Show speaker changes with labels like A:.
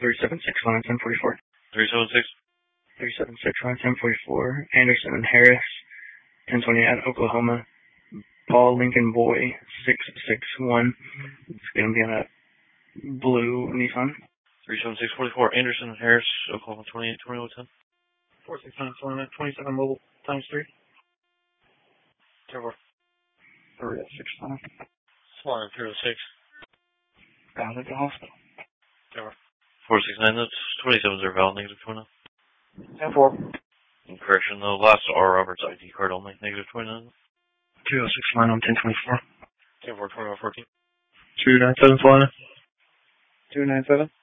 A: 376 on 1044.
B: 376?
A: 376 on 1044. Anderson and Harris, 1020 at Oklahoma. Paul Lincoln Boy, 661. It's going to be on a blue Nissan.
B: 37644. Anderson and Harris, Oklahoma 2820, what's that?
A: 469 27 mobile times 3.
B: 04.
A: 365.
B: Flying 306.
A: Down at the hospital.
B: 469, that's 27s are valid, negative 29.
A: 10-4.
B: Correction, the last R. Roberts ID card only, negative 29.
A: 2069 on 1024.
B: 10-4, 21-14.
A: 297 flying. 297.